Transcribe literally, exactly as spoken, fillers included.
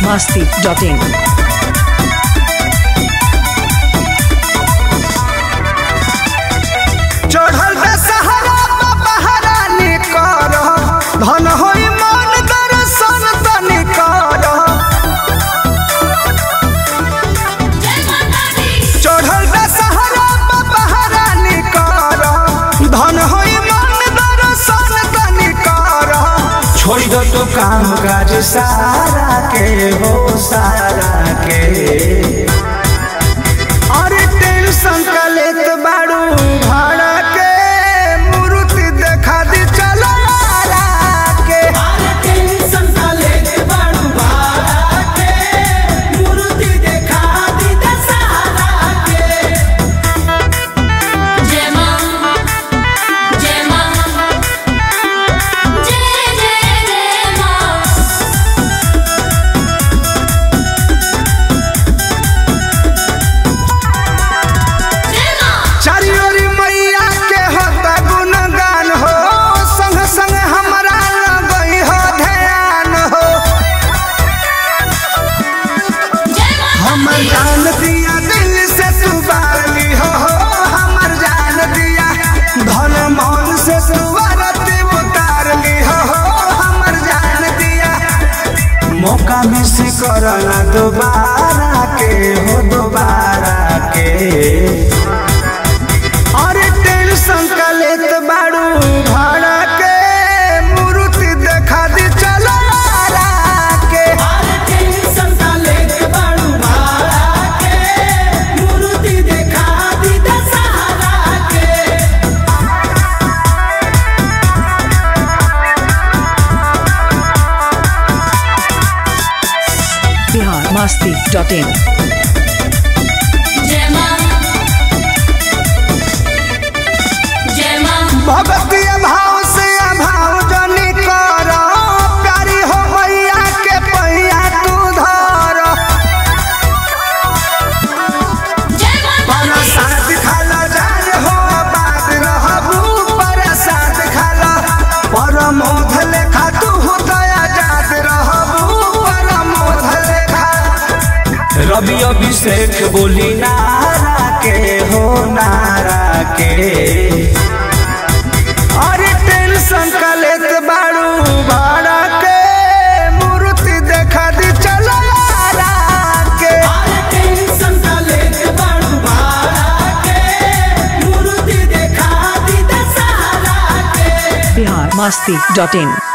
masti dot in. चढ़ल दशहरा बहरा निकर धन होई मन दर्शन तनि कर। चढ़ल दशहरा बहरा निकर धन होई मन दर्शन तनि कर। छोड़ दो तो काम काज सारा के हो सारा के अरे टेंशन का लेत बाड़ू भाड़ा के मूर्ति देखा दी चला के। अरे टेंशन का लेत बाड़ू भाड़ा के मूर्ति देखा दी दशहरा के। जय मां जय मां जय जय जय मां। चारी ओरी मैया के होता गुणगान हो संग संग हमरा लगई हो ध्यान हो। हमर जान दिया दिल से तू बाली हो हमर जान दिया धन मन से तू आरती उतार ली हो हमर जान दिया। मौका में से करना दोबारा के हो दोबारा के। अरे टेंशन का लेत बाड़ू भाड़ा के मूर्ति देखा दी चला के। अरे टेंशन का लेत बाड़ू भाड़ा के मूर्ति देखा दी दशहरा के। Bihar masti dot in. जय मां जय मां। भगवती अभाव से अभाव जनी कर प्यारी हो मैया के पहिया तू धर। जय मां प्रसाद खाला जान हो बात रहबू प्रसाद खाला परमोध लेखा तू दया जात रहबू परमोध लेखा। रवि अभिषेक बोली नारा के हो नारा के। अरे टेंशन का लेत बाड़ू भाड़ा के मूर्ति देखा दी चला के। अरे टेंशन का लेत बाड़ू भाड़ा के मूर्ति देखा दी दशहरा के। Bihar masti dot in.